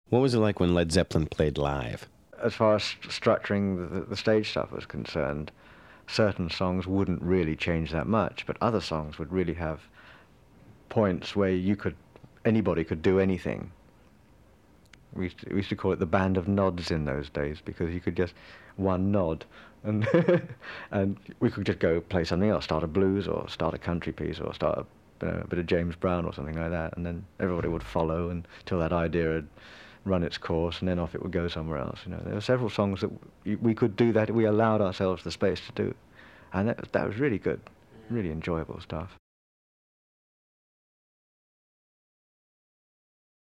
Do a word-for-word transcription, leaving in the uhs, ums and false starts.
What was it like when Led Zeppelin played live? As far as st- structuring the, the stage stuff was concerned, certain songs wouldn't really change that much, but other songs would really have points where you could, anybody could do anything. We used, to, we used to call it the band of nods in those days, because you could just one nod, and and we could just go play something else, start a blues or start a country piece or start a, you know, a bit of James Brown or something like that, and then everybody would follow until that idea had run its course, and then off it would go somewhere else. You know, there were several songs that we, we could do that. We allowed ourselves the space to do, and that, that was really good, really enjoyable stuff.